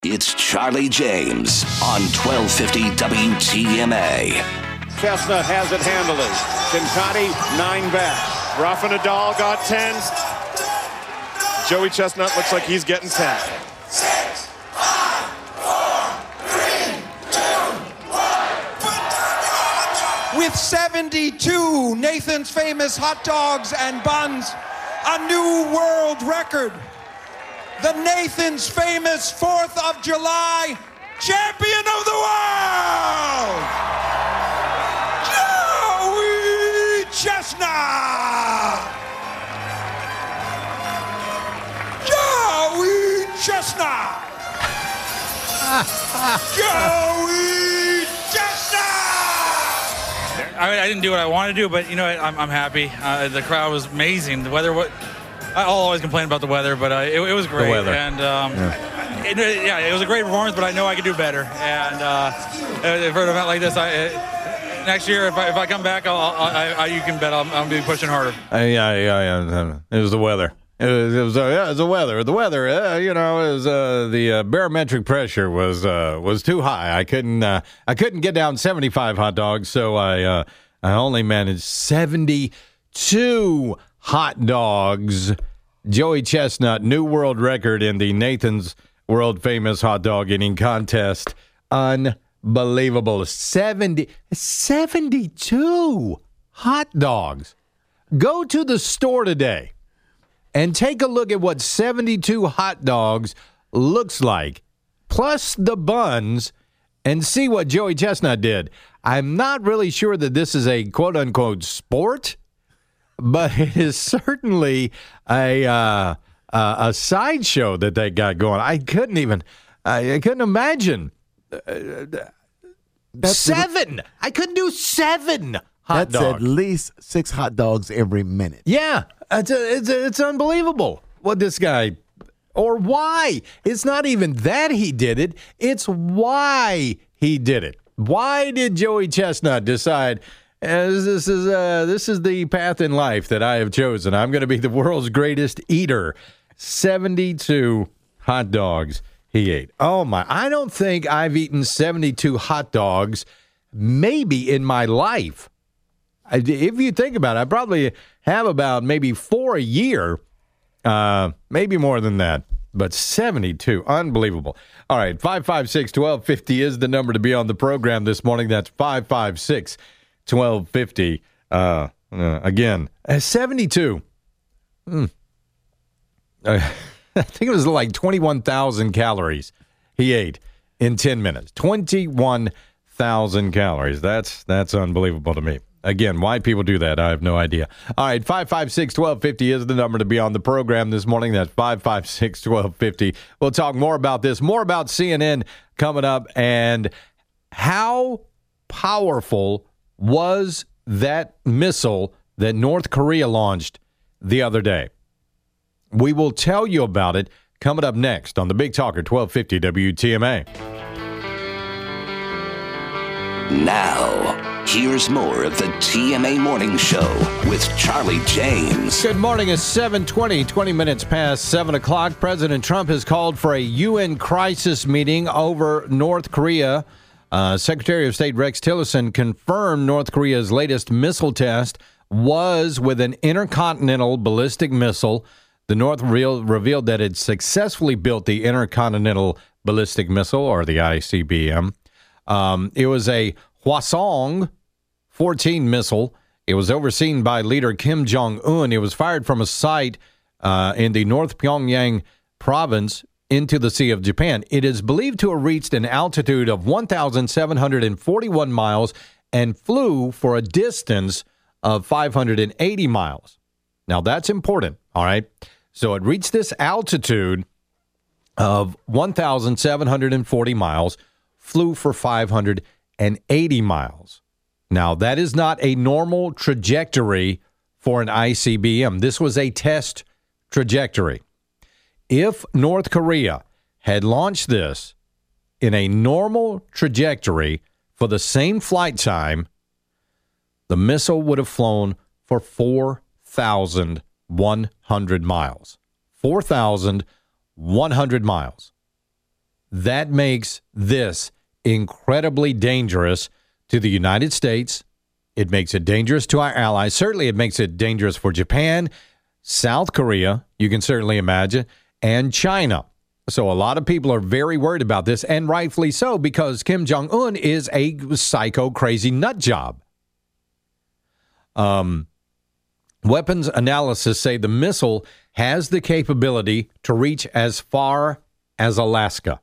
It's Charlie James on 1250 WTMA. Chestnut has it handily. Cincotti, 9 back. Rafa Nadal got 10. Joey Chestnut looks like he's getting 10. 6, 5, 4, 3, 2, 1. With 72 Nathan's Famous hot dogs and buns, a new world record. The Nathan's Famous 4th of July champion of the world, Joey Chestnut! Joey Chestnut! Joey Chestnut! I didn't do what I wanted to do, but you know, I'm happy. The crowd was amazing. The weather, I'll always complain about the weather, but it was great. The weather. And it was a great performance, but I know I could do better. And for an event like this, next year, if I come back, you can bet I'll be pushing harder. Yeah. It was the weather. It was the weather. The weather, the barometric pressure was too high. I couldn't get down 75 hot dogs, so I only managed 72 hot dogs. Joey Chestnut, new world record in the Nathan's World Famous Hot Dog Eating Contest. Unbelievable. 72 hot dogs. Go to the store today and take a look at what 72 hot dogs looks like, plus the buns, and see what Joey Chestnut did. I'm not really sure that this is a quote-unquote sport, but it is certainly a sideshow that they got going. I couldn't imagine. Seven. I couldn't do 7 hot dogs. That's at least 6 hot dogs every minute. Yeah, it's unbelievable what this guy, or why. It's not even that he did it. It's why he did it. Why did Joey Chestnut decide, this is the path in life that I have chosen. I'm going to be the world's greatest eater. 72 hot dogs he ate. Oh, my. I don't think I've eaten 72 hot dogs maybe in my life. If you think about it, I probably have about maybe 4 a year, maybe more than that. But 72, unbelievable. All right, 556-1250 is the number to be on the program this morning. That's 556-1250. Again, 72. I think it was like 21,000 calories he ate in 10 minutes. 21,000 calories. That's unbelievable to me. Again, why people do that, I have no idea. All right, 556-1250 is the number to be on the program this morning. That's 556-1250. We'll talk more about this, more about CNN coming up, and how powerful was that missile that North Korea launched the other day. We will tell you about it coming up next on the Big Talker 1250 WTMA. Now, here's more of the TMA Morning Show with Charlie James. Good morning. It's 7:20, 20 minutes past 7 o'clock. President Trump has called for a UN crisis meeting over North Korea. Secretary of State Rex Tillerson confirmed North Korea's latest missile test was with an intercontinental ballistic missile. The North revealed that it successfully built the Intercontinental Ballistic Missile, or the ICBM. It was a Hwasong-14 missile. It was overseen by leader Kim Jong-un. It was fired from a site in the North Pyongyang province into the Sea of Japan. It is believed to have reached an altitude of 1,741 miles and flew for a distance of 580 miles. Now, that's important, all right? So it reached this altitude of 1,740 miles, flew for 580 miles. Now, that is not a normal trajectory for an ICBM. This was a test trajectory. If North Korea had launched this in a normal trajectory for the same flight time, the missile would have flown for 4,100 miles. 4,100 miles. That makes this incredibly dangerous to the United States. It makes it dangerous to our allies. Certainly, it makes it dangerous for Japan, South Korea, you can certainly imagine, and China. So a lot of people are very worried about this, and rightfully so, because Kim Jong-un is a psycho, crazy nut job. Weapons analysis say the missile has the capability to reach as far as Alaska.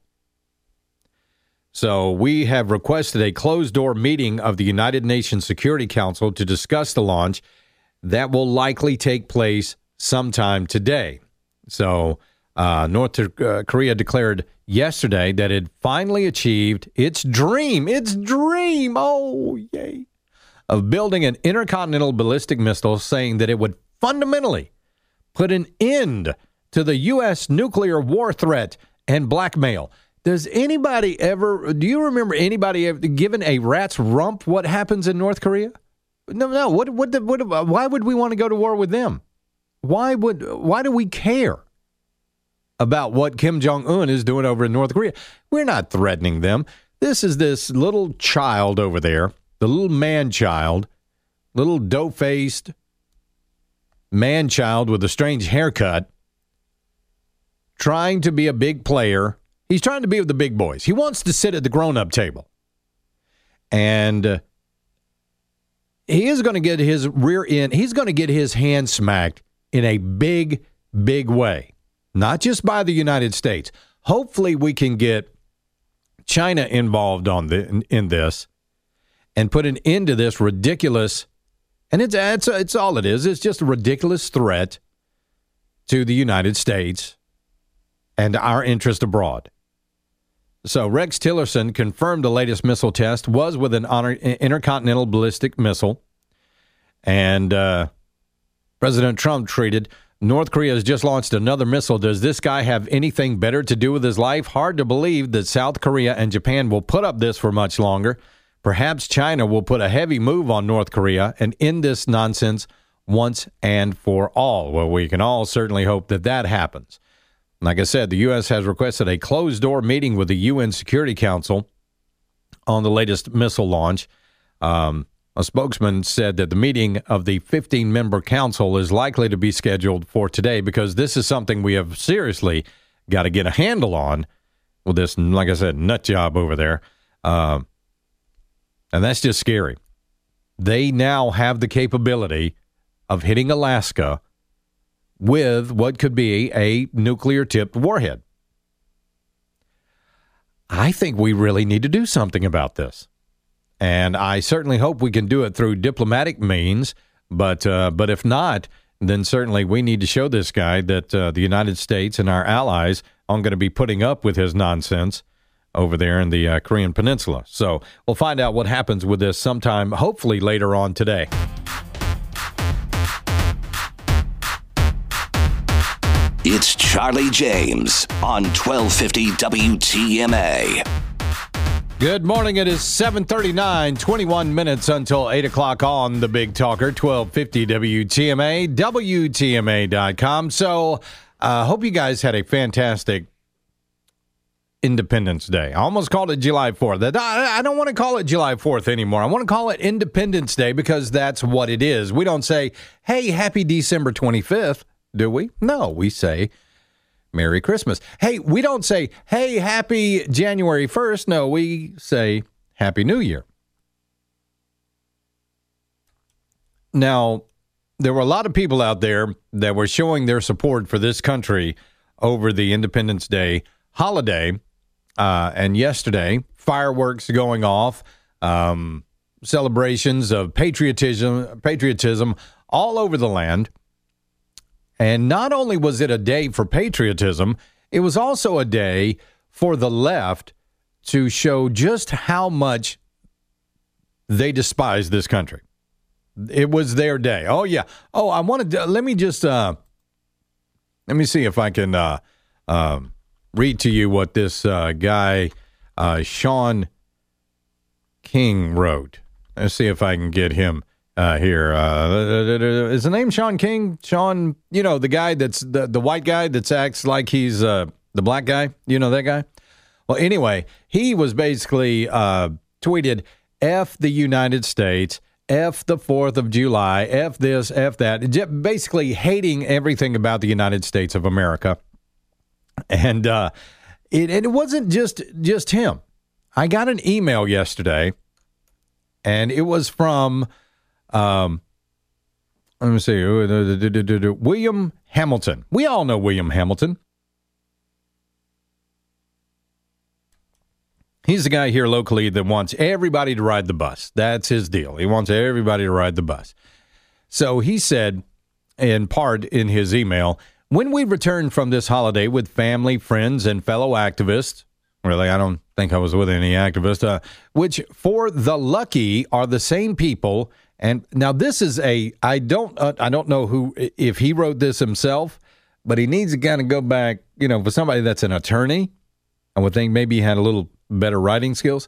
So we have requested a closed-door meeting of the United Nations Security Council to discuss the launch. That will likely take place sometime today. So North Korea declared yesterday that it finally achieved its dream, oh, yay, of building an intercontinental ballistic missile, saying that it would fundamentally put an end to the U.S. nuclear war threat and blackmail. Do you remember anybody ever given a rat's rump what happens in North Korea? No. Why would we want to go to war with them? Why do we care about what Kim Jong-un is doing over in North Korea? We're not threatening them. This is this little child over there, the little man-child, little dough-faced man-child with a strange haircut, trying to be a big player. He's trying to be with the big boys. He wants to sit at the grown-up table. And he is going to get his rear end. He's going to get his hand smacked in a big, big way. Not just by the United States. Hopefully we can get China involved in this and put an end to this ridiculous, and it's all it is. It's just a ridiculous threat to the United States and our interest abroad. So Rex Tillerson confirmed the latest missile test was with an intercontinental ballistic missile. And President Trump tweeted, North Korea has just launched another missile. Does this guy have anything better to do with his life? Hard to believe that South Korea and Japan will put up this for much longer. Perhaps China will put a heavy move on North Korea and end this nonsense once and for all. Well, we can all certainly hope that that happens. Like I said, the U.S. has requested a closed-door meeting with the UN Security Council on the latest missile launch. A spokesman said that the meeting of the 15-member council is likely to be scheduled for today because this is something we have seriously got to get a handle on with this, like I said, nut job over there. And that's just scary. They now have the capability of hitting Alaska with what could be a nuclear-tipped warhead. I think we really need to do something about this. And I certainly hope we can do it through diplomatic means, but if not, then certainly we need to show this guy that the United States and our allies aren't going to be putting up with his nonsense over there in the Korean Peninsula. So we'll find out what happens with this sometime, hopefully later on today. It's Charlie James on 1250 WTMA. Good morning. It is 7:39, 21 minutes until 8 o'clock on the Big Talker, 1250 WTMA, WTMA.com. So hope you guys had a fantastic Independence Day. I almost called it July 4th. I don't want to call it July 4th anymore. I want to call it Independence Day because that's what it is. We don't say, hey, happy December 25th. Do we? No, we say Merry Christmas. Hey, we don't say, hey, happy January 1st. No, we say Happy New Year. Now, there were a lot of people out there that were showing their support for this country over the Independence Day holiday. And yesterday, fireworks going off, celebrations of patriotism all over the land. And not only was it a day for patriotism, it was also a day for the left to show just how much they despise this country. It was their day. Oh, yeah. Oh, I wanted to, let me see if I can read to you what this guy, Sean King, wrote. Let's see if I can get him here. Is the name Sean King? Sean, you know, the guy that's the white guy that acts like he's the black guy. You know that guy? Well, anyway, he was basically tweeted, F the United States, F the 4th of July, F this, F that, basically hating everything about the United States of America. And it wasn't just him. I got an email yesterday, and it was from, let me see, William Hamilton. We all know William Hamilton. He's the guy here locally that wants everybody to ride the bus. That's his deal. He wants everybody to ride the bus. So he said, in part in his email, when we return from this holiday with family, friends, and fellow activists, really, I don't think I was with any activists, which for the lucky are the same people. And now this is I don't know if he wrote this himself, but he needs to kind of go back, for somebody that's an attorney. I would think maybe he had a little better writing skills.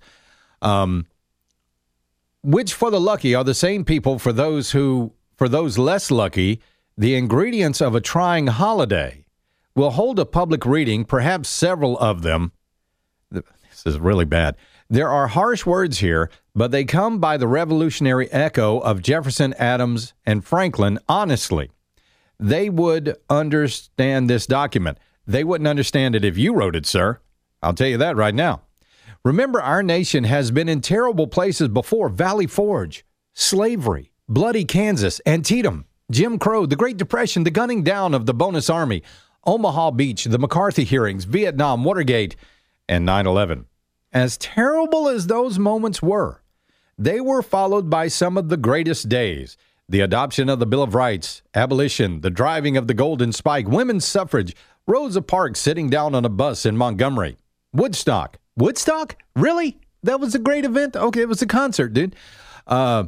Which for the lucky are the same people for those less lucky, the ingredients of a trying holiday. We'll hold a public reading, perhaps several of them. This is really bad. There are harsh words here, but they come by the revolutionary echo of Jefferson, Adams, and Franklin. Honestly, they would understand this document. They wouldn't understand it if you wrote it, sir. I'll tell you that right now. Remember, our nation has been in terrible places before. Valley Forge, slavery, bloody Kansas, Antietam, Jim Crow, the Great Depression, the gunning down of the Bonus Army, Omaha Beach, the McCarthy hearings, Vietnam, Watergate, and 9/11. As terrible as those moments were, they were followed by some of the greatest days. The adoption of the Bill of Rights, abolition, the driving of the Golden Spike, women's suffrage, Rosa Parks sitting down on a bus in Montgomery, Woodstock. Woodstock? Really? That was a great event? Okay, it was a concert, dude. The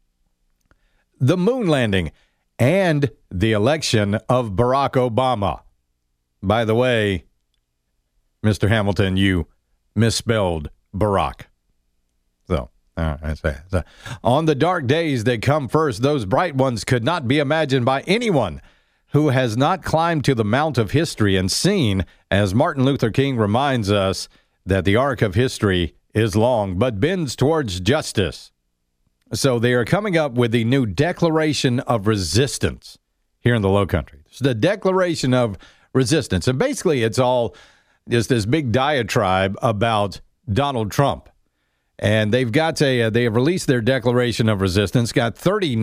moon landing and the election of Barack Obama. By the way, Mr. Hamilton, you misspelled Barack. So, I say. So, on the dark days that come first, those bright ones could not be imagined by anyone who has not climbed to the mount of history and seen, as Martin Luther King reminds us, that the arc of history is long, but bends towards justice. So they are coming up with the new Declaration of Resistance here in the Lowcountry. It's the Declaration of Resistance. And basically it's all just this big diatribe about Donald Trump. And they have released their Declaration of Resistance, got 30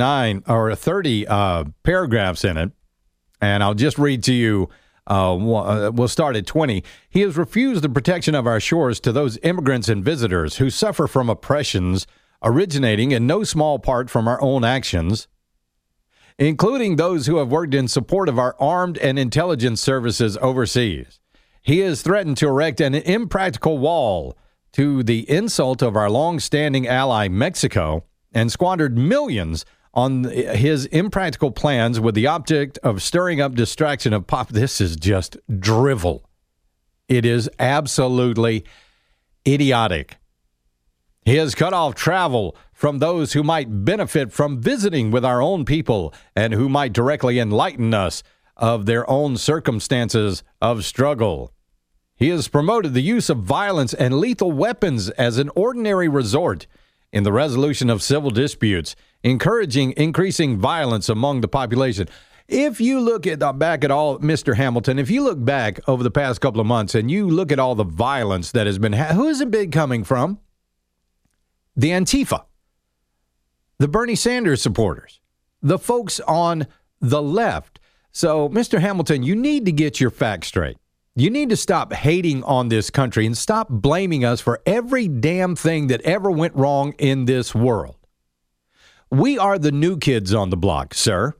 paragraphs in it. And I'll just read to you. We'll start at 20. He has refused the protection of our shores to those immigrants and visitors who suffer from oppressions originating in no small part from our own actions, including those who have worked in support of our armed and intelligence services overseas. He has threatened to erect an impractical wall to the insult of our long-standing ally Mexico and squandered millions on his impractical plans with the object of stirring up distraction of pop. This is just drivel. It is absolutely idiotic. He has cut off travel from those who might benefit from visiting with our own people and who might directly enlighten us of their own circumstances of struggle. He has promoted the use of violence and lethal weapons as an ordinary resort in the resolution of civil disputes, encouraging increasing violence among the population. If you look back at all, Mr. Hamilton, if you look back over the past couple of months and you look at all the violence that has been, who has it been coming from? The Antifa, the Bernie Sanders supporters, the folks on the left. So, Mr. Hamilton, you need to get your facts straight. You need to stop hating on this country and stop blaming us for every damn thing that ever went wrong in this world. We are the new kids on the block, sir.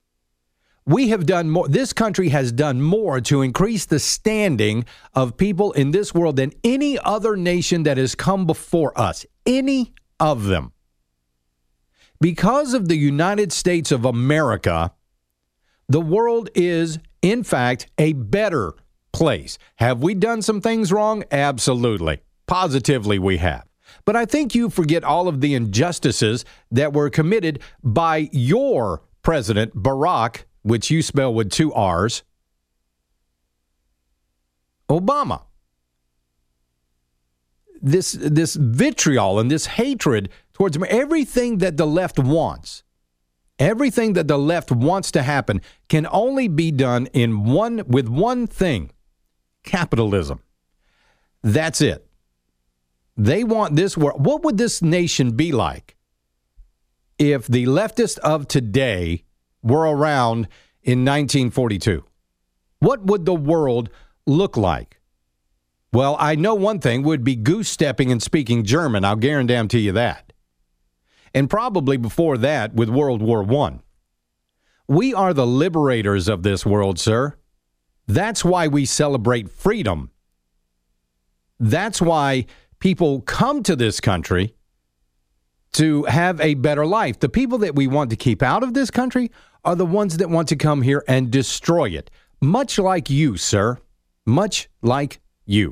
We have done more. This country has done more to increase the standing of people in this world than any other nation that has come before us. Any of them. Because of the United States of America, the world is, in fact, a better place. Have we done some things wrong? Absolutely. Positively we have. But I think you forget all of the injustices that were committed by your president, Barack, which you spell with 2 R's, Obama. this vitriol and this hatred towards everything that the left wants. Everything that the left wants to happen can only be done with one thing: capitalism. That's it. They want this world. What would this nation be like if the leftists of today were around in 1942? What would the world look like? Well, I know one thing would be goose-stepping and speaking German. I'll guarantee you that. And probably before that with World War I. We are the liberators of this world, sir. That's why we celebrate freedom. That's why people come to this country to have a better life. The people that we want to keep out of this country are the ones that want to come here and destroy it. Much like you, sir. Much like you.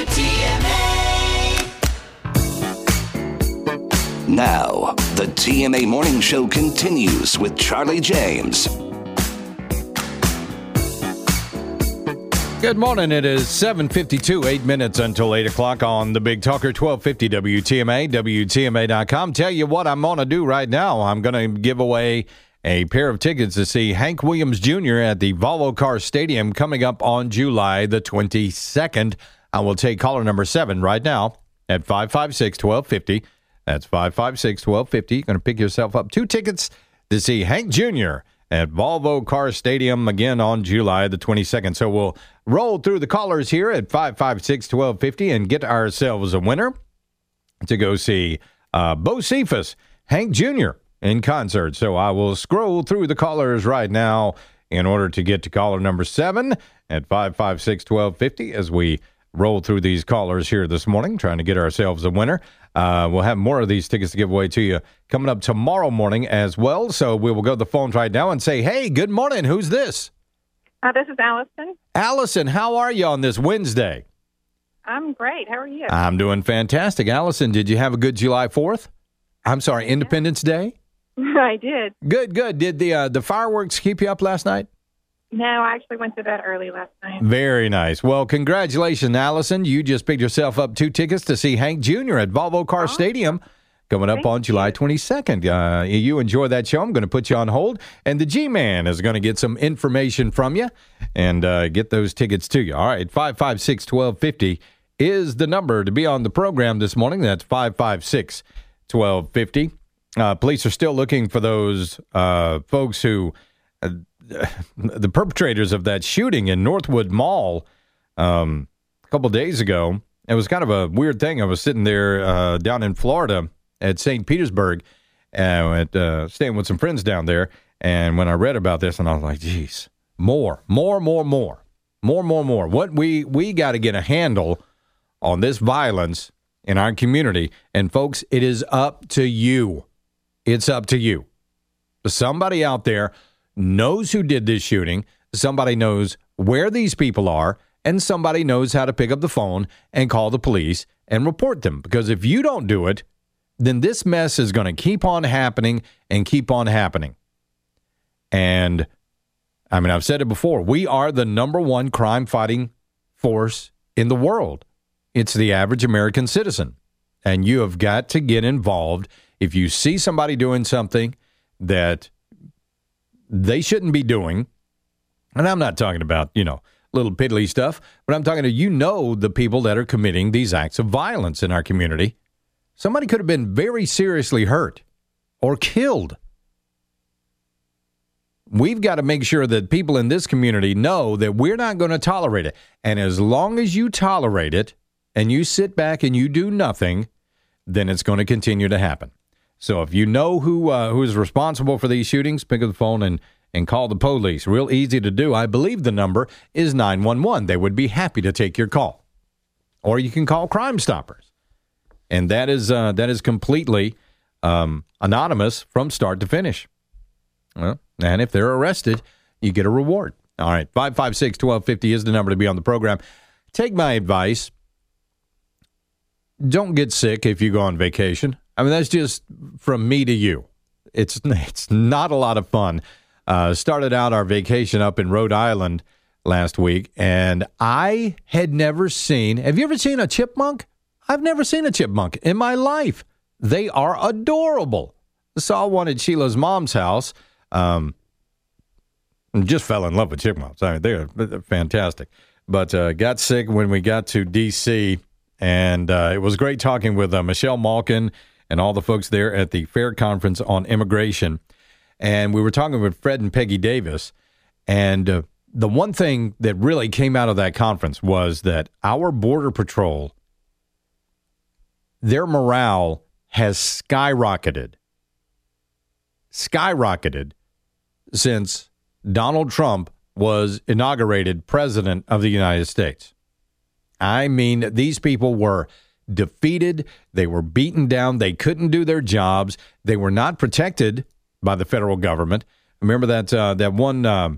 WTMA. Now, the TMA Morning Show continues with Charlie James. Good morning. It is 7:52, 8 minutes until 8 o'clock on the Big Talker, 1250 WTMA, WTMA.com. Tell you what I'm going to do right now. I'm going to give away a pair of tickets to see Hank Williams Jr. at the Volvo Car Stadium coming up on July the 22nd. I will take caller number 7 right now at 556-1250. That's 556-1250. You're going to pick yourself up 2 tickets to see Hank Jr. at Volvo Car Stadium again on July the 22nd. So we'll roll through the callers here at 556-1250 and get ourselves a winner to go see Bo Cephas, Hank Jr. in concert. So I will scroll through the callers right now in order to get to caller number 7 at 556-1250 as we roll through these callers here this morning, trying to get ourselves a winner. We'll have more of these tickets to give away to you coming up tomorrow morning as well. So we will go to the phones right now and say, hey, good morning. Who's this? This is Allison. Allison, how are you on this Wednesday? I'm great. How are you? I'm doing fantastic. Allison, did you have a good July 4th? I'm sorry, Independence Day? I did. Good. Did the fireworks keep you up last night? No, I actually went to bed early last night. Very nice. Well, congratulations, Allison. You just picked yourself up 2 tickets to see Hank Jr. at Volvo Car Stadium coming up on July 22nd. You enjoy that show. I'm going to put you on hold, and the G-Man is going to get some information from you and get those tickets to you. All right, 556-1250 is the number to be on the program this morning. That's 556-1250. Police are still looking for those folks who... the perpetrators of that shooting in Northwood Mall a couple days ago. It was kind of a weird thing. I was sitting there down in Florida at St. Petersburg, staying with some friends down there, and when I read about this, and I was like, geez, more. What we got to get a handle on this violence in our community, and folks, it is up to you. It's up to you. Somebody out there knows who did this shooting, somebody knows where these people are, and somebody knows how to pick up the phone and call the police and report them. Because if you don't do it, then this mess is going to keep on happening and keep on happening. And, I mean, I've said it before, we are the number one crime-fighting force in the world. It's the average American citizen. And you have got to get involved. If you see somebody doing something that they shouldn't be doing, and I'm not talking about, little piddly stuff, but I'm talking to, the people that are committing these acts of violence in our community. Somebody could have been very seriously hurt or killed. We've got to make sure that people in this community know that we're not going to tolerate it. And as long as you tolerate it and you sit back and you do nothing, then it's going to continue to happen. So if you know who is responsible for these shootings, pick up the phone and call the police. Real easy to do. I believe the number is 911. They would be happy to take your call. Or you can call Crime Stoppers. And that is completely anonymous from start to finish. Well, and if they're arrested, you get a reward. All right, 556-1250 is the number to be on the program. Take my advice. Don't get sick if you go on vacation. I mean, that's just from me to you. It's not a lot of fun. Started out our vacation up in Rhode Island last week, and I had never seen... Have you ever seen a chipmunk? I've never seen a chipmunk in my life. They are adorable. Saw one at Sheila's mom's house. Just fell in love with chipmunks. I mean, they're fantastic. But got sick when we got to D.C., and it was great talking with Michelle Malkin and all the folks there at the Fair Conference on Immigration. And we were talking with Fred and Peggy Davis, and the one thing that really came out of that conference was that our Border Patrol, their morale has skyrocketed since Donald Trump was inaugurated president of the United States. I mean, these people were defeated. They were beaten down. They couldn't do their jobs. They were not protected by the federal government. Remember that one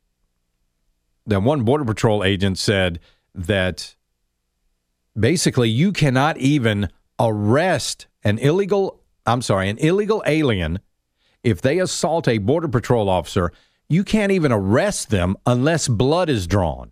Border Patrol agent said that basically you cannot even arrest an illegal alien if they assault a Border Patrol officer. You can't even arrest them unless blood is drawn.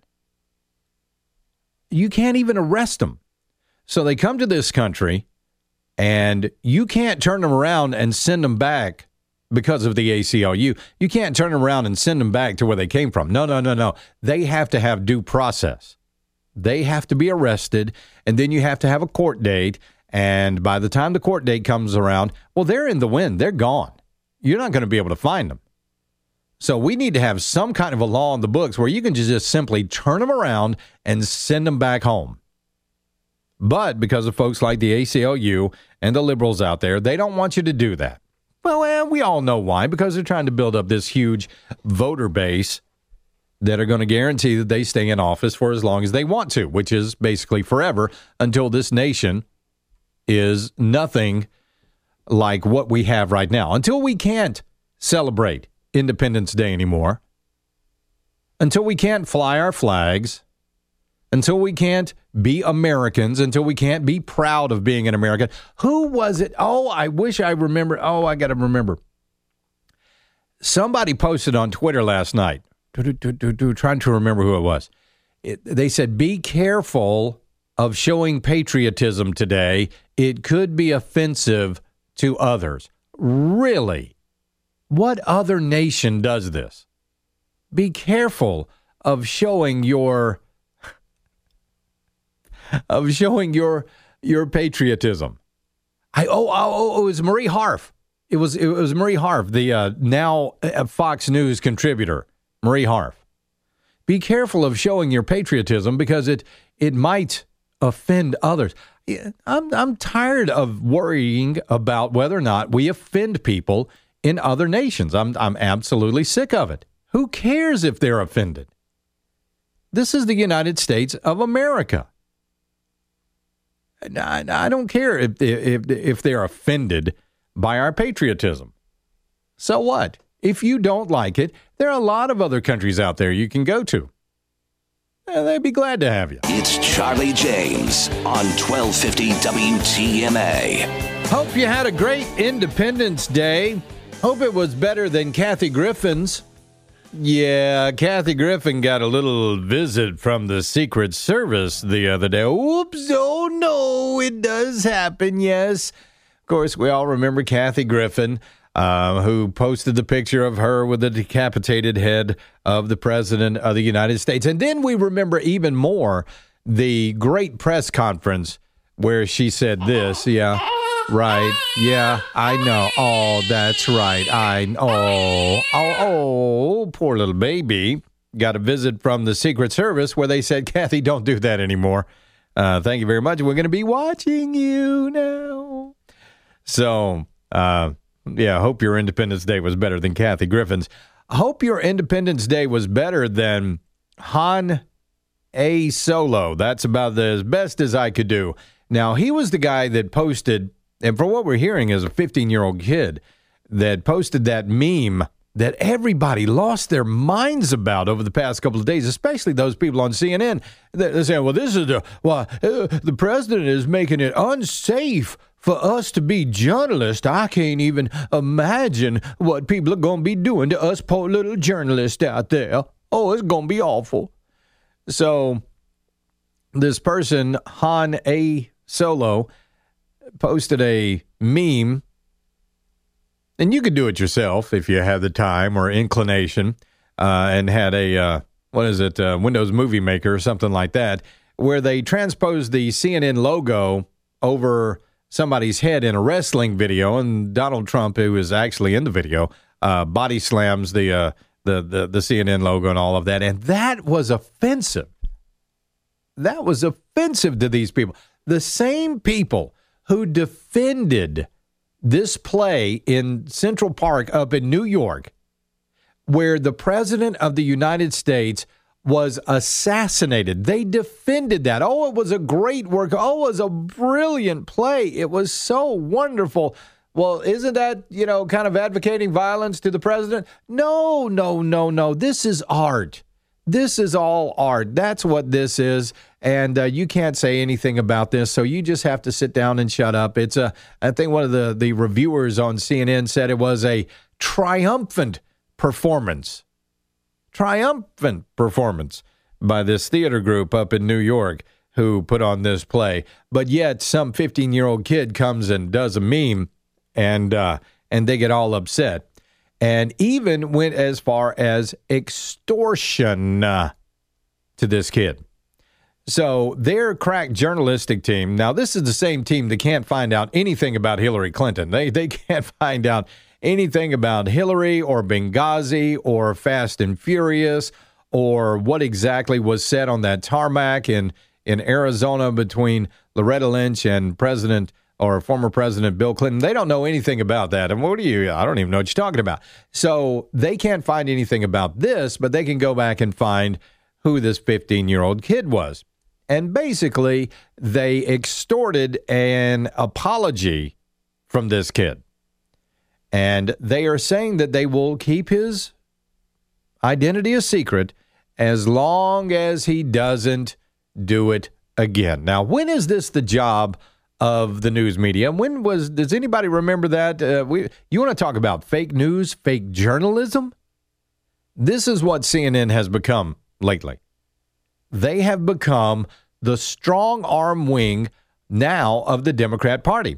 You can't even arrest them. So they come to this country, and you can't turn them around and send them back because of the ACLU. You can't turn them around and send them back to where they came from. No. They have to have due process. They have to be arrested, and then you have to have a court date. And by the time the court date comes around, well, they're in the wind. They're gone. You're not going to be able to find them. So we need to have some kind of a law in the books where you can just simply turn them around and send them back home. But because of folks like the ACLU and the liberals out there, they don't want you to do that. Well, we all know why, because they're trying to build up this huge voter base that are going to guarantee that they stay in office for as long as they want to, which is basically forever until this nation is nothing like what we have right now. Until we can't celebrate Independence Day anymore, until we can't fly our flags, until we can't be Americans, until we can't be proud of being an American. Who was it? Oh, I wish I remember. Oh, I got to remember. Somebody posted on Twitter last night, trying to remember who it was. They said, be careful of showing patriotism today. It could be offensive to others. Really? What other nation does this? Be careful of showing your patriotism. It was Marie Harf. It was Marie Harf, the now Fox News contributor, Marie Harf. Be careful of showing your patriotism because it might offend others. I'm tired of worrying about whether or not we offend people in other nations. I'm absolutely sick of it. Who cares if they're offended? This is the United States of America. I don't care if they're offended by our patriotism. So what? If you don't like it, there are a lot of other countries out there you can go to. They'd be glad to have you. It's Charlie James on 1250 WTMA. Hope you had a great Independence Day. Hope it was better than Kathy Griffin's. Yeah, Kathy Griffin got a little visit from the Secret Service the other day. Oops, oh no, it does happen, yes. Of course, we all remember Kathy Griffin, who posted the picture of her with the decapitated head of the President of the United States. And then we remember even more the great press conference where she said this, yeah. Right. Yeah, I know. Oh, that's right. Poor little baby. Got a visit from the Secret Service where they said, Kathy, don't do that anymore. Thank you very much. We're going to be watching you now. So, hope your Independence Day was better than Kathy Griffin's. Hope your Independence Day was better than Han A. Solo. That's about as best as I could do. Now, he was the guy that posted, and from what we're hearing is a 15-year-old kid that posted that meme that everybody lost their minds about over the past couple of days, especially those people on CNN. They're saying, well, the president is making it unsafe for us to be journalists. I can't even imagine what people are going to be doing to us poor little journalists out there. Oh, it's going to be awful. So this person, Han A. Solo posted a meme, and you could do it yourself if you have the time or inclination, and had a, Windows Movie Maker or something like that, where they transposed the CNN logo over somebody's head in a wrestling video, and Donald Trump, who is actually in the video, body slams the CNN logo and all of that, and that was offensive. That was offensive to these people. The same people who defended this play in Central Park up in New York, where the President of the United States was assassinated. They defended that. Oh, it was a great work. Oh, it was a brilliant play. It was so wonderful. Well, isn't that, kind of advocating violence to the president? No. This is art. This is all art. That's what this is. And you can't say anything about this, so you just have to sit down and shut up. I think one of the reviewers on CNN said it was a triumphant performance. Triumphant performance by this theater group up in New York who put on this play. But yet some 15-year-old kid comes and does a meme, and they get all upset. And even went as far as extortion to this kid. So their crack journalistic team, now this is the same team that can't find out anything about Hillary Clinton. They can't find out anything about Hillary or Benghazi or Fast and Furious or what exactly was said on that tarmac in Arizona between Loretta Lynch and former President Bill Clinton. They don't know anything about that. And I don't even know what you're talking about. So they can't find anything about this, but they can go back and find who this 15-year-old kid was. And basically, they extorted an apology from this kid. And they are saying that they will keep his identity a secret as long as he doesn't do it again. Now, when is this the job of the news media? Does anybody remember that? You want to talk about fake news, fake journalism? This is what CNN has become lately. They have become the strong arm wing now of the Democrat Party.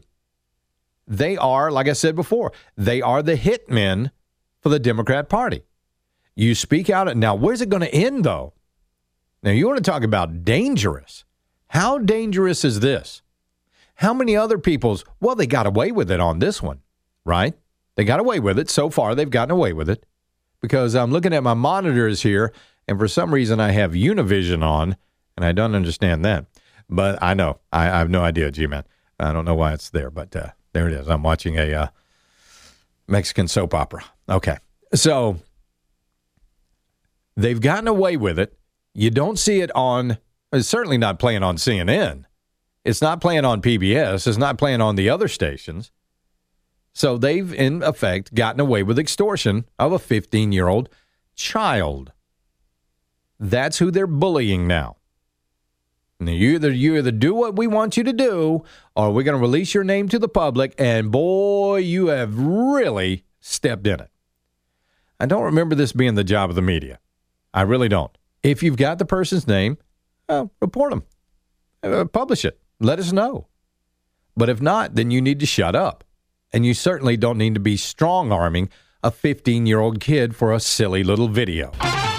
They are, like I said before, they are the hitmen for the Democrat Party. You speak out. Now, where's it going to end, though? Now, you want to talk about dangerous. How dangerous is this? How many other people's, they got away with it on this one, right? They got away with it. So far, they've gotten away with it. Because I'm looking at my monitors here, and for some reason, I have Univision on, and I don't understand that. But I know. I have no idea, G-Man. I don't know why it's there, but there it is. I'm watching a Mexican soap opera. Okay. So they've gotten away with it. You don't see it it's certainly not playing on CNN. It's not playing on PBS. It's not playing on the other stations. So they've, in effect, gotten away with extortion of a 15-year-old child. That's who they're bullying now. And you either do what we want you to do, or we're going to release your name to the public, and boy, you have really stepped in it. I don't remember this being the job of the media. I really don't. If you've got the person's name, report them. Publish it. Let us know. But if not, then you need to shut up. And you certainly don't need to be strong-arming a 15-year-old kid for a silly little video.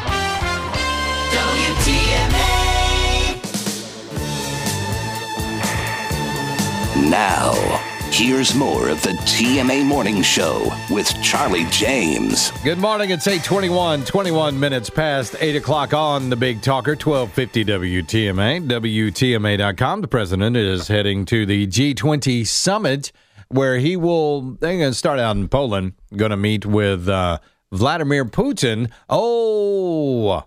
Now, here's more of the TMA Morning Show with Charlie James. Good morning. It's 8:21, 21 minutes past 8 o'clock on the Big Talker, 1250 WTMA, WTMA.com. The president is heading to the G20 summit where they're going to start out in Poland, going to meet with Vladimir Putin. Oh,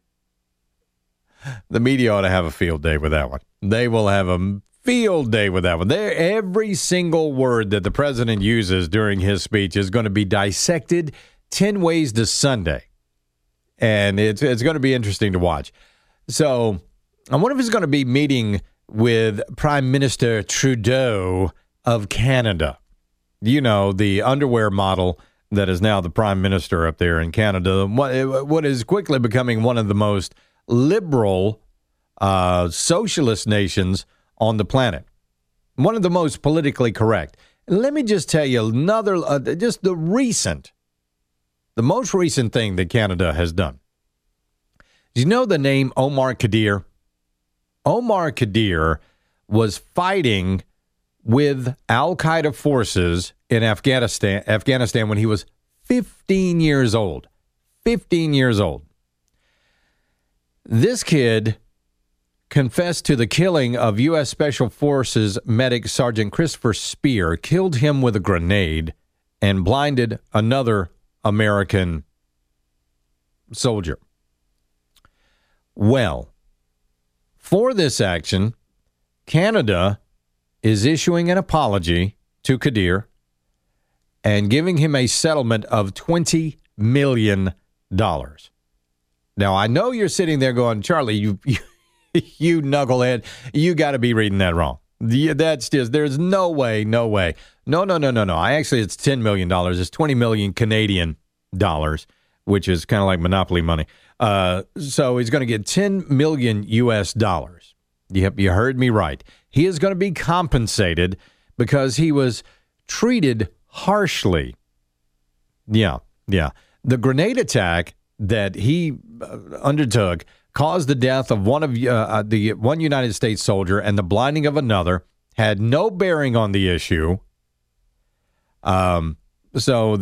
the media ought to have a field day with that one. They will have a field day with that one. Every single word that the president uses during his speech is going to be dissected 10 ways to Sunday. And it's going to be interesting to watch. So I wonder if he's going to be meeting with Prime Minister Trudeau of Canada. You know, the underwear model that is now the prime minister up there in Canada. What is quickly becoming one of the most liberal socialist nations on the planet. One of the most politically correct. Let me just tell you another, just the most recent thing that Canada has done. Do you know the name Omar Khadr? Omar Khadr was fighting with al-Qaeda forces in Afghanistan when he was 15 years old. 15 years old. This kid confessed to the killing of U.S. Special Forces medic Sergeant Christopher Spear, killed him with a grenade, and blinded another American soldier. Well, for this action, Canada is issuing an apology to Khadr and giving him a settlement of $20 million. Now, I know you're sitting there going, Charlie, you knucklehead, you got to be reading that wrong. That's just, there's no way. No. It's $10 million. It's 20 million Canadian dollars, which is kind of like Monopoly money. So he's going to get 10 million US dollars. Yep, you heard me right. He is going to be compensated because he was treated harshly. Yeah. The grenade attack that he undertook caused the death of one United States soldier and the blinding of another. Had no bearing on the issue. So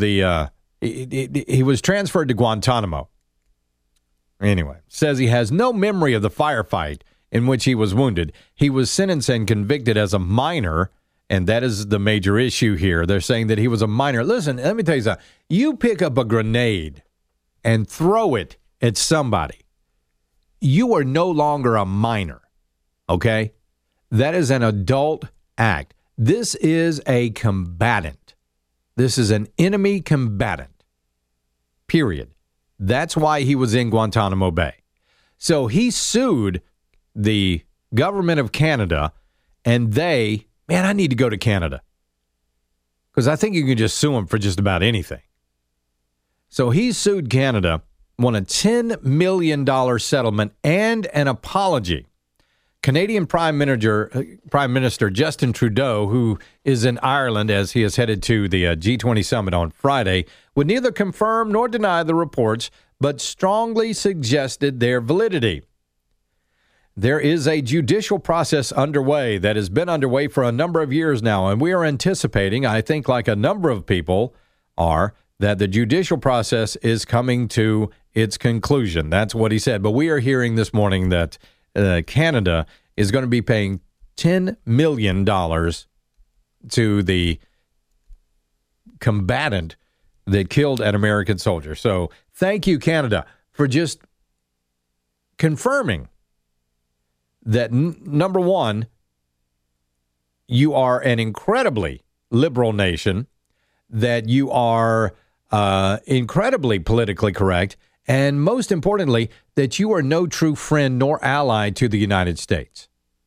he was transferred to Guantanamo. Anyway, says he has no memory of the firefight in which he was wounded. He was sentenced and convicted as a minor, and that is the major issue here. They're saying that he was a minor. Listen, let me tell you something. You pick up a grenade and throw it at somebody, you are no longer a minor, okay? That is an adult act. This is a combatant. This is an enemy combatant, period. That's why he was in Guantanamo Bay. So he sued the government of Canada, and man, I need to go to Canada because I think you can just sue them for just about anything. So he sued Canada, won a $10 million settlement and an apology. Canadian Prime Minister Justin Trudeau, who is in Ireland as he is headed to the G20 summit on Friday, would neither confirm nor deny the reports, but strongly suggested their validity. There is a judicial process underway that has been underway for a number of years now, and we are anticipating, I think like a number of people are, that the judicial process is coming to its conclusion. That's what he said. But we are hearing this morning that Canada is going to be paying $10 million to the combatant that killed an American soldier. So thank you, Canada, for just confirming that, number one, you are an incredibly liberal nation, that you are incredibly politically correct, and most importantly, that you are no true friend nor ally to the United States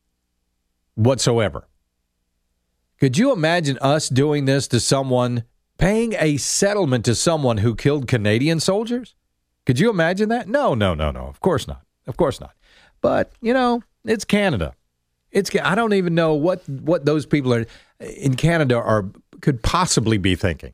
whatsoever. Could you imagine us doing this to someone, paying a settlement to someone who killed Canadian soldiers? Could you imagine that? No. Of course not. But, it's Canada. I don't even know what those people in Canada could possibly be thinking.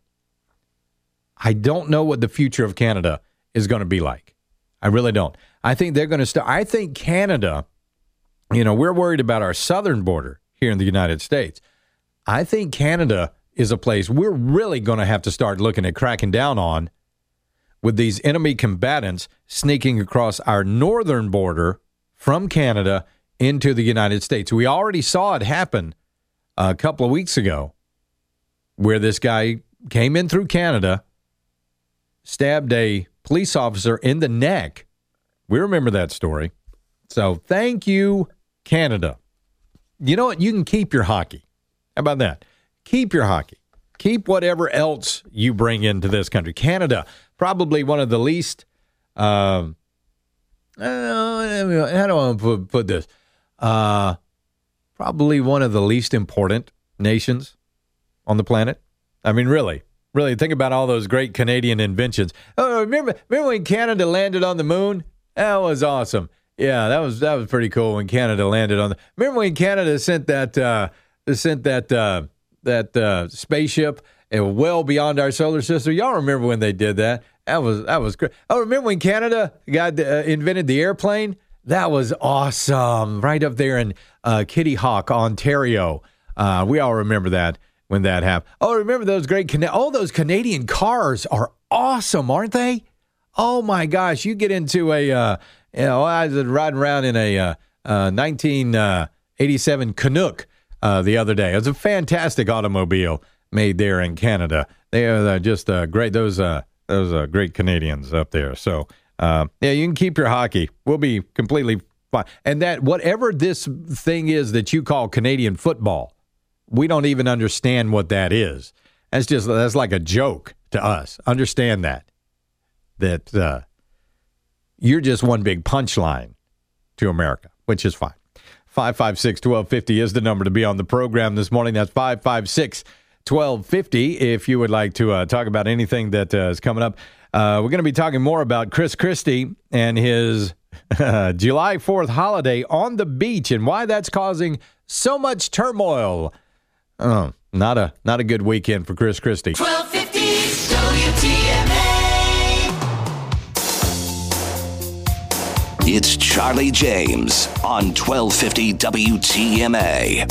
I don't know what the future of Canada is going to be like. I really don't. I think they're going to start. I think Canada, we're worried about our southern border here in the United States. I think Canada is a place we're really going to have to start looking at cracking down on with these enemy combatants sneaking across our northern border from Canada into the United States. We already saw it happen a couple of weeks ago where this guy came in through Canada, stabbed a police officer in the neck. We remember that story. So thank you, Canada. You know what? You can keep your hockey. How about that? Keep your hockey. Keep whatever else you bring into this country. Canada, probably one of the least, how do I put this? Probably one of the least important nations on the planet. I mean, really think about all those great Canadian inventions. Oh, remember when Canada landed on the moon? That was awesome. Yeah, that was pretty cool when Canada landed on the. Remember when Canada sent that sent that spaceship well beyond our solar system. Y'all remember when they did that? That was great. Oh, remember when Canada invented the airplane? That was awesome. Right up there in Kitty Hawk, Ontario. We all remember that when that happened. Oh, remember those those Canadian cars are awesome, aren't they? Oh my gosh, you get into I was riding around in a 1987 Canuck the other day. It was a fantastic automobile made there in Canada. They are just great. Those great Canadians up there. So you can keep your hockey. We'll be completely fine. And that whatever this thing is that you call Canadian football, we don't even understand what that is. That's like a joke to us. Understand that you're just one big punchline to America, which is fine. 556-1250 is the number to be on the program this morning. That's 556-1250 if you would like to talk about anything that is coming up. We're going to be talking more about Chris Christie and his July 4th holiday on the beach and why that's causing so much turmoil. Oh, not a good weekend for Chris Christie. 1250 WTMA. It's Charlie James on 1250 WTMA.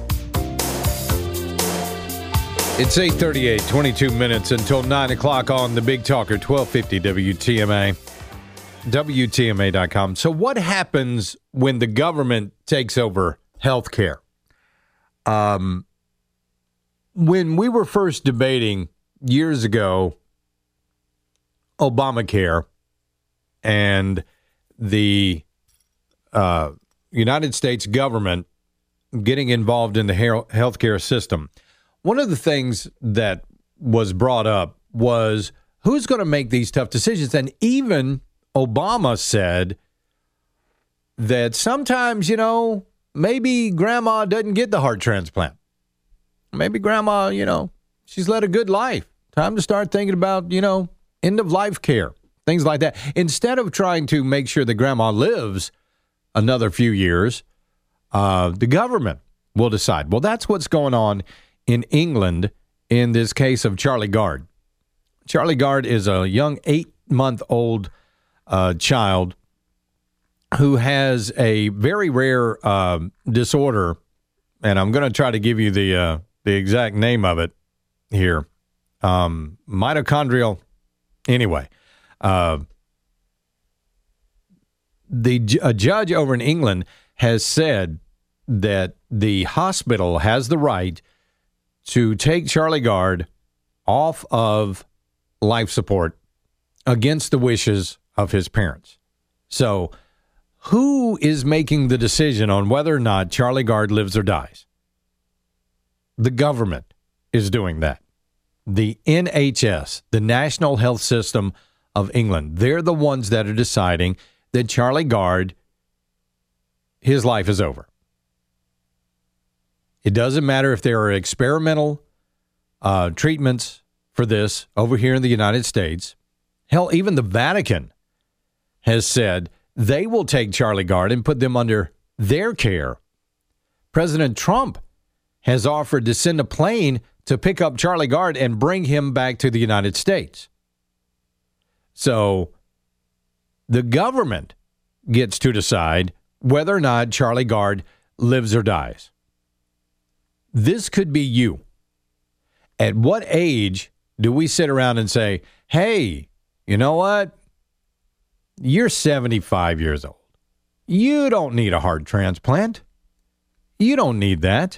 It's 8:38, 22 minutes until 9 o'clock on the Big Talker, 1250 WTMA, WTMA.com. So what happens when the government takes over health care? When we were first debating years ago Obamacare and the United States government getting involved in the healthcare system, one of the things that was brought up was who's going to make these tough decisions. And even Obama said that sometimes, maybe grandma doesn't get the heart transplant. Maybe grandma, she's led a good life. Time to start thinking about, end of life care, things like that. Instead of trying to make sure that grandma lives another few years, the government will decide. Well, that's what's going on in England in this case of Charlie Gard. Charlie Gard is a young 8-month-old child who has a very rare disorder, and I'm going to try to give you the exact name of it here. Mitochondrial. Anyway, a judge over in England has said that the hospital has the right to take Charlie Gard off of life support against the wishes of his parents. So who is making the decision on whether or not Charlie Gard lives or dies? The government is doing that. The NHS, the National Health System of England, they're the ones that are deciding that Charlie Gard, his life is over. It doesn't matter if there are experimental treatments for this over here in the United States. Hell, even the Vatican has said they will take Charlie Gard and put them under their care. President Trump has offered to send a plane to pick up Charlie Gard and bring him back to the United States. So the government gets to decide whether or not Charlie Gard lives or dies. This could be you. At what age do we sit around and say, hey, you know what? You're 75 years old. You don't need a heart transplant. You don't need that.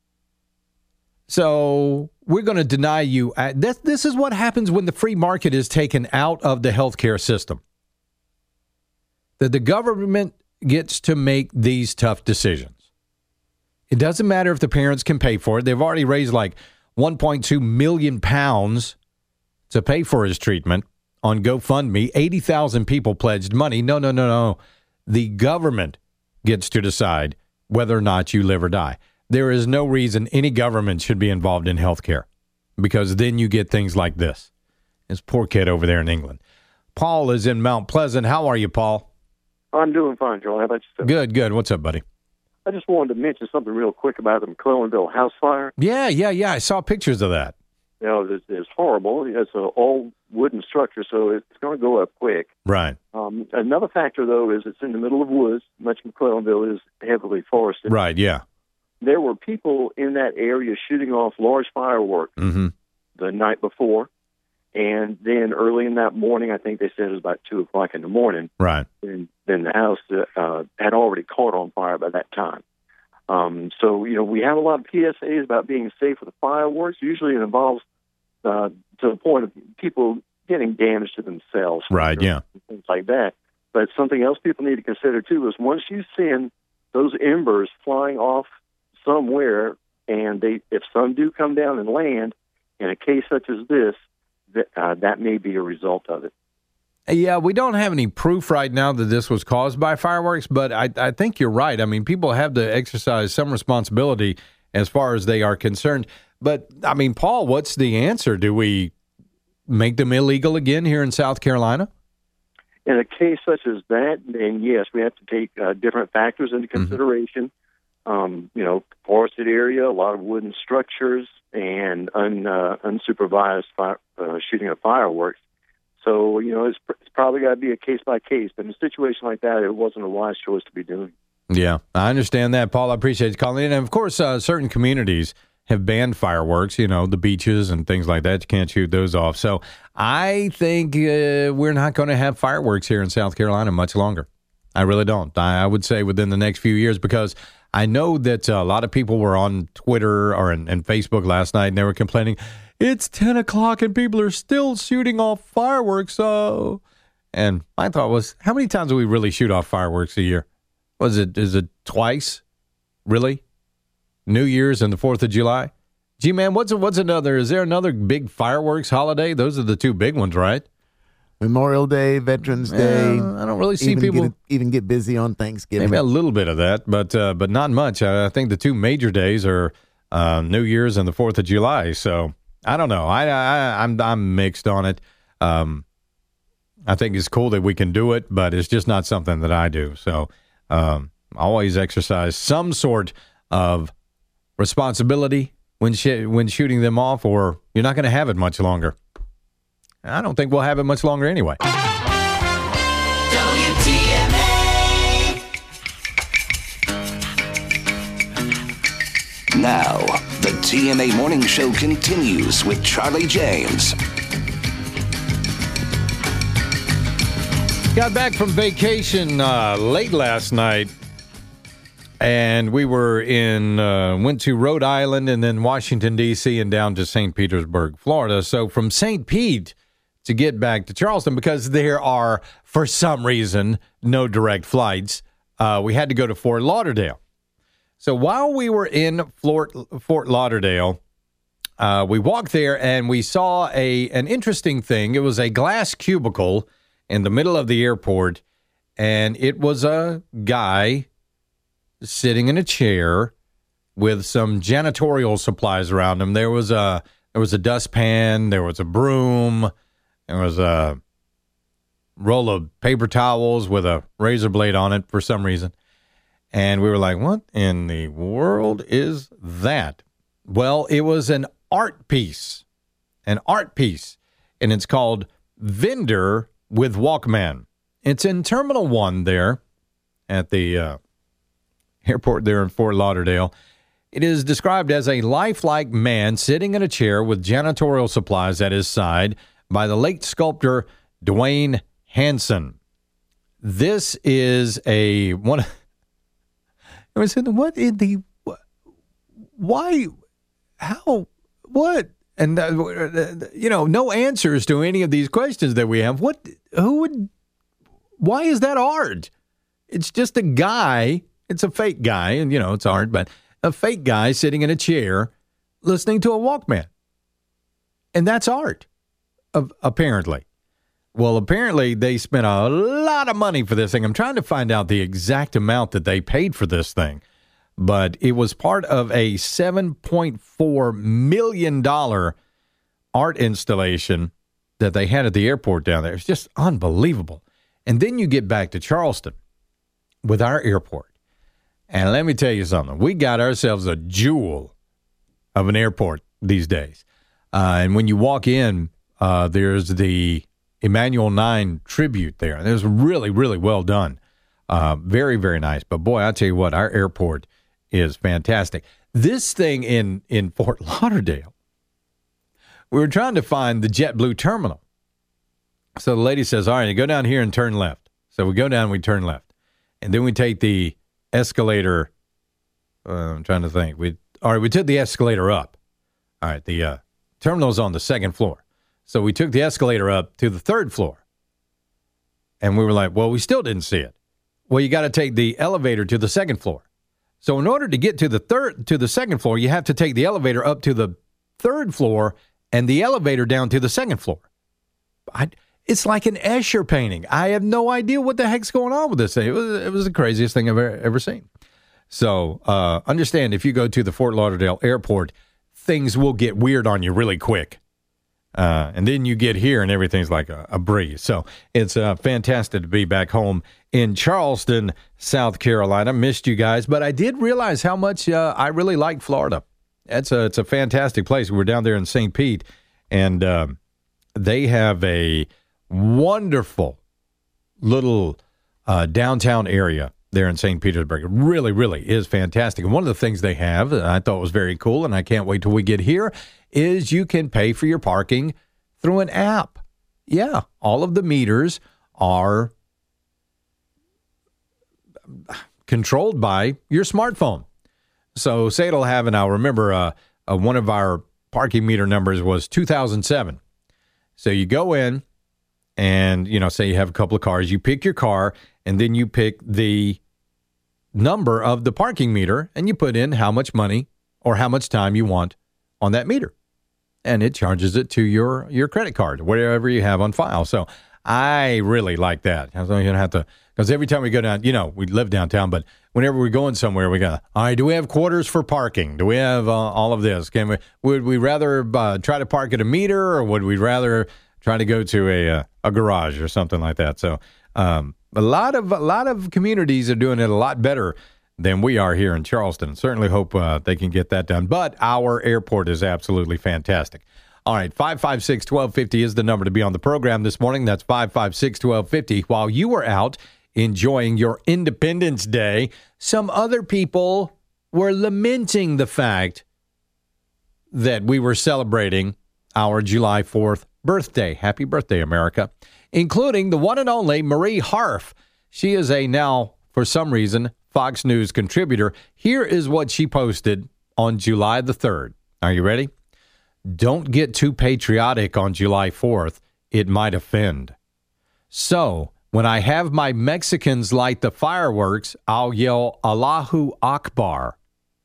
So we're going to deny you. This is what happens when the free market is taken out of the healthcare system. That the government gets to make these tough decisions. It doesn't matter if the parents can pay for it. They've already raised like 1.2 million pounds to pay for his treatment on GoFundMe. 80,000 people pledged money. No. The government gets to decide whether or not you live or die. There is no reason any government should be involved in health care, because then you get things like this. This poor kid over there in England. Paul is in Mount Pleasant. How are you, Paul? I'm doing fine, Joel. How about yourself? Good. What's up, buddy? I just wanted to mention something real quick about the McClellanville house fire. Yeah. I saw pictures of that. You know, it's horrible. It's an old wooden structure, so it's going to go up quick. Right. Another factor, though, is it's in the middle of woods. Much of McClellanville is heavily forested. Right, yeah. There were people in that area shooting off large fireworks the night before. And then early in that morning, I think they said it was about 2 o'clock in the morning. Right. And then the house had already caught on fire by that time. So, you know, we have a lot of PSAs about being safe with the fireworks. Usually it involves to the point of people getting damage to themselves. Right, yeah. Things like that. But something else people need to consider, too, is once you send those embers flying off somewhere, and if some do come down and land, in a case such as this, that may be a result of it. Yeah, we don't have any proof right now that this was caused by fireworks, but I think you're right. I mean, people have to exercise some responsibility as far as they are concerned. But, I mean, Paul, what's the answer? Do we make them illegal again here in South Carolina? In a case such as that, then yes, we have to take different factors into consideration. You know, forested area, a lot of wooden structures, and unsupervised shooting of fireworks. So, you know, it's probably got to be a case-by-case. But in a situation like that, it wasn't a wise choice to be doing. Yeah, I understand that, Paul. I appreciate you calling in. And, of course, certain communities have banned fireworks, you know, the beaches and things like that. You can't shoot those off. So I think we're not going to have fireworks here in South Carolina much longer. I really don't. I would say within the next few years, because I know that a lot of people were on Twitter or and Facebook last night, and they were complaining, it's 10 o'clock and people are still shooting off fireworks. And my thought was, how many times do we really shoot off fireworks a year? Is it twice? Really? New Year's and the 4th of July? Gee, man, what's another? Is there another big fireworks holiday? Those are the two big ones, right? Memorial Day, Veterans Day. I don't really see people even get busy on Thanksgiving. Maybe a little bit of that, but not much. I think the two major days are New Year's and the 4th of July. So I don't know. I'm mixed on it. I think it's cool that we can do it, but it's just not something that I do. So always exercise some sort of responsibility when shooting them off, or you're not going to have it much longer. I don't think we'll have it much longer anyway. WTMA. Now, the TMA Morning Show continues with Charlie James. Got back from vacation late last night, and we were went to Rhode Island and then Washington, D.C., and down to St. Petersburg, Florida. So from St. Pete to get back to Charleston, because there are, for some reason, no direct flights, we had to go to Fort Lauderdale. So while we were in Fort Lauderdale, we walked there and we saw an interesting thing. It was a glass cubicle in the middle of the airport, and it was a guy sitting in a chair with some janitorial supplies around him. There was a dustpan, there was a broom, there was a roll of paper towels with a razor blade on it for some reason. And we were like, what in the world is that? Well, it was an art piece, and it's called Vendor with Walkman. It's in Terminal 1 there at the airport there in Fort Lauderdale. It is described as a lifelike man sitting in a chair with janitorial supplies at his side by the late sculptor Dwayne Hanson. This is I was saying, what in the, why, how, what? And, no answers to any of these questions that we have. Why is that art? It's just a guy. It's a fake guy, and, it's art, but a fake guy sitting in a chair listening to a Walkman. And that's art, apparently. Well, apparently they spent a lot of money for this thing. I'm trying to find out the exact amount that they paid for this thing. But it was part of a $7.4 million art installation that they had at the airport down there. It's just unbelievable. And then you get back to Charleston with our airport. And let me tell you something. We got ourselves a jewel of an airport these days. And when you walk in, there's the Emmanuel 9 tribute there. And it was really, really well done. Very, very nice. But, boy, I tell you what, our airport is fantastic. This thing in Fort Lauderdale, we were trying to find the JetBlue terminal. So the lady says, all right, you go down here and turn left. So we go down, we turn left. And then we take the escalator. I'm trying to think. We took the escalator up. All right, the terminal's on the second floor. So we took the escalator up to the third floor. And we were like, well, we still didn't see it. Well, you got to take the elevator to the second floor. So in order to get to the second floor, you have to take the elevator up to the third floor and the elevator down to the second floor. It's like an Escher painting. I have no idea what the heck's going on with this thing. It was the craziest thing I've ever seen. So understand, if you go to the Fort Lauderdale airport, things will get weird on you really quick. And then you get here and everything's like a breeze. So it's fantastic to be back home in Charleston, South Carolina. Missed you guys, but I did realize how much I really like Florida. It's a fantastic place. We were down there in St. Pete, and they have a wonderful little downtown area there in St. Petersburg. It really, really is fantastic. And one of the things they have that I thought was very cool, and I can't wait till we get here, is you can pay for your parking through an app. Yeah, all of the meters are controlled by your smartphone. So say it'll have, and I'll remember one of our parking meter numbers was 2007. So you go in and, say you have a couple of cars, you pick your car, and then you pick the number of the parking meter, and you put in how much money or how much time you want on that meter. And it charges it to your credit card, whatever you have on file. So I really like that. I don't even have to, because every time we go down, we live downtown, but whenever we're going somewhere, we go, all right, do we have quarters for parking? Do we have all of this? Would we rather try to park at a meter, or would we rather try to go to a garage or something like that? So a lot of communities are doing it a lot better than we are here in Charleston. Certainly hope they can get that done. But our airport is absolutely fantastic. All right, 556-1250 is the number to be on the program this morning. That's 556-1250. While you were out enjoying your Independence Day, some other people were lamenting the fact that we were celebrating our July 4th birthday. Happy birthday, America. Including the one and only Marie Harf. She is a now, for some reason, Fox News contributor. Here is what she posted on July the 3rd. Are you ready? Don't get too patriotic on July 4th. It might offend. So, when I have my Mexicans light the fireworks, I'll yell, Allahu Akbar.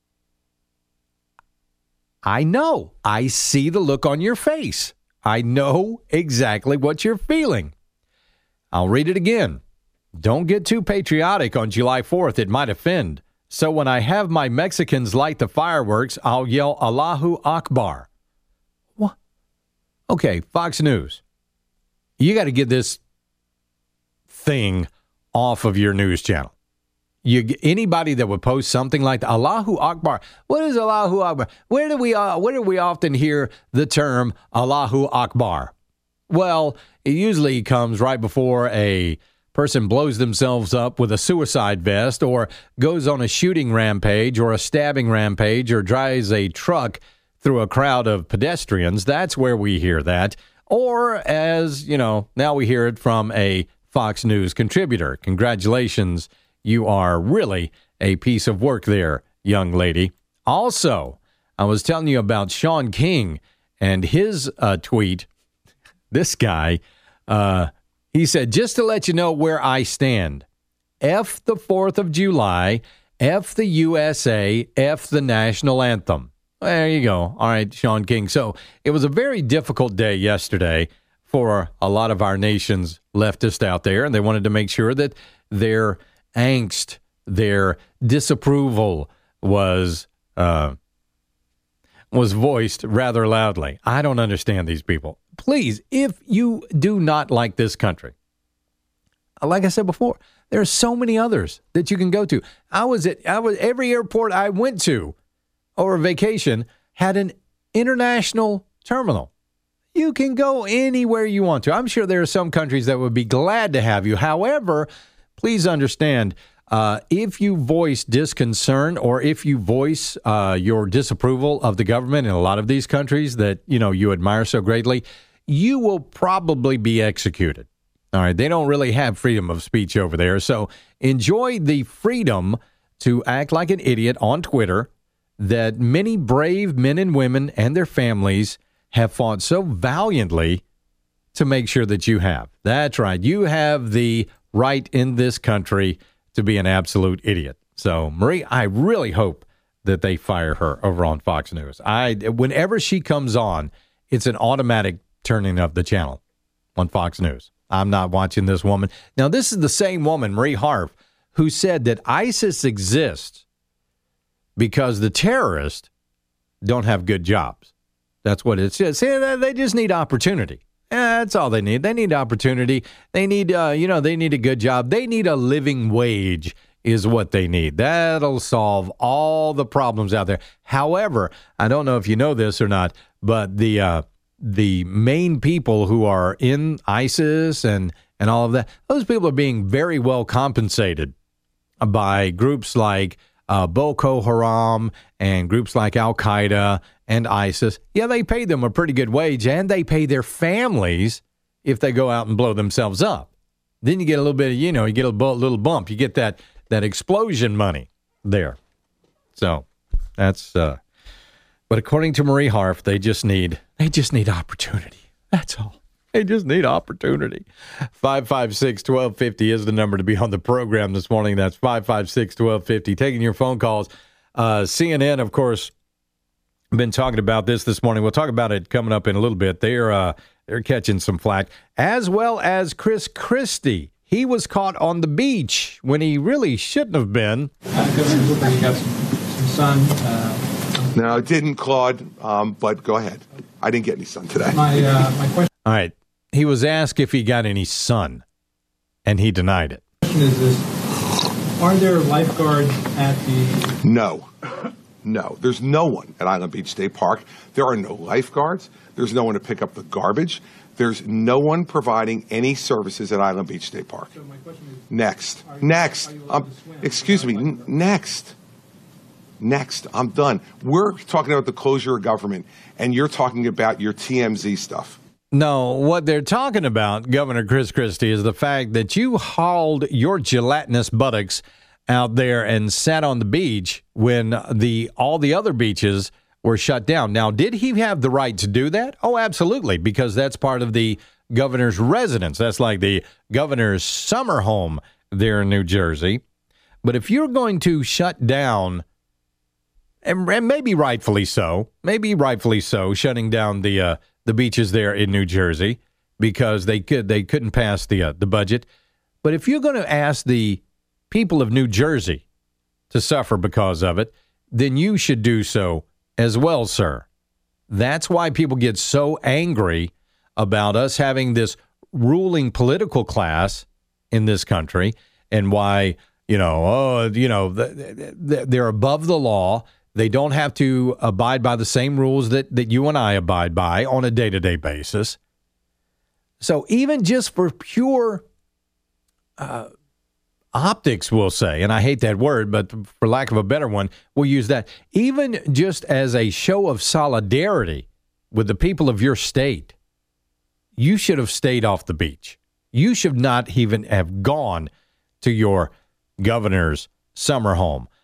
I know. I see the look on your face. I know exactly what you're feeling. I'll read it again. Don't get too patriotic on July 4th. It might offend. So when I have my Mexicans light the fireworks, I'll yell Allahu Akbar. What? Okay, Fox News. You got to get this thing off of your news channel. Anybody that would post something like that, Allahu Akbar. What is Allahu Akbar? Where do we often hear the term Allahu Akbar? Well, it usually comes right before a person blows themselves up with a suicide vest, or goes on a shooting rampage or a stabbing rampage, or drives a truck through a crowd of pedestrians. That's where we hear that. Or, as now we hear it from a Fox News contributor. Congratulations. You are really a piece of work there, young lady. Also, I was telling you about Sean King and his tweet. This guy, he said, just to let you know where I stand. F the 4th of July, F the USA, F the national anthem. There you go. All right, Sean King. So it was a very difficult day yesterday for a lot of our nation's leftists out there, and they wanted to make sure that their angst, their disapproval was voiced rather loudly. I don't understand these people. Please, if you do not like this country, like I said before, There are so many others that you can go to. Every airport I went to over vacation had an international terminal. You can go anywhere you want to. I'm sure there are some countries that would be glad to have you. However, please understand, if you voice disconcern or if you voice your disapproval of the government in a lot of these countries that you admire so greatly, you will probably be executed. All right, they don't really have freedom of speech over there. So enjoy the freedom to act like an idiot on Twitter that many brave men and women and their families have fought so valiantly to make sure that you have. That's right. You have the right in this country to be an absolute idiot. So, Marie, I really hope that they fire her over on Fox News. Whenever she comes on, it's an automatic turning of the channel on Fox News. I'm not watching this woman. Now, this is the same woman, Marie Harf, who said that ISIS exists because the terrorists don't have good jobs. That's what it says. They just need opportunity. That's all they need. They need opportunity. They need, they need a good job. They need a living wage is what they need. That'll solve all the problems out there. However, I don't know if you know this or not, but the main people who are in ISIS and all of that, those people are being very well compensated by groups like Boko Haram and groups like Al-Qaeda and ISIS. Yeah, they pay them a pretty good wage, and they pay their families if they go out and blow themselves up. Then you get a little bit of, you get a little bump. You get that explosion money there. So that's, but according to Marie Harf, they just need opportunity. That's all. They just need opportunity. 556-1250 is the number to be on the program this morning. That's 556-1250. Taking your phone calls. CNN, of course, been talking about this morning. We'll talk about it coming up in a little bit. They're catching some flack, as well as Chris Christie. He was caught on the beach when he really shouldn't have been. Governor Hooper, you got some sun. No, I didn't, Claude, but go ahead. I didn't get any sun today. My question. All right. He was asked if he got any sun, and he denied it. The question is this. Are there lifeguards at the... No. There's no one at Island Beach State Park. There are no lifeguards. There's no one to pick up the garbage. There's no one providing any services at Island Beach State Park. So my question is... Next. Excuse me. Next. I'm done. We're talking about the closure of government, and you're talking about your TMZ stuff. No, what they're talking about, Governor Chris Christie, is the fact that you hauled your gelatinous buttocks out there and sat on the beach when all the other beaches were shut down. Now, did he have the right to do that? Oh, absolutely, because that's part of the governor's residence. That's like the governor's summer home there in New Jersey. But if you're going to shut down, and maybe rightfully so, shutting down the beaches there in New Jersey because they couldn't pass the budget. But if you're going to ask the people of New Jersey to suffer because of it, then you should do so as well, sir. That's why people get so angry about us having this ruling political class in this country, and why, they're above the law. They don't have to abide by the same rules that you and I abide by on a day-to-day basis. So even just for pure optics, we'll say, and I hate that word, but for lack of a better one, we'll use that. Even just as a show of solidarity with the people of your state, you should have stayed off the beach. You should not even have gone to your governor's summer home.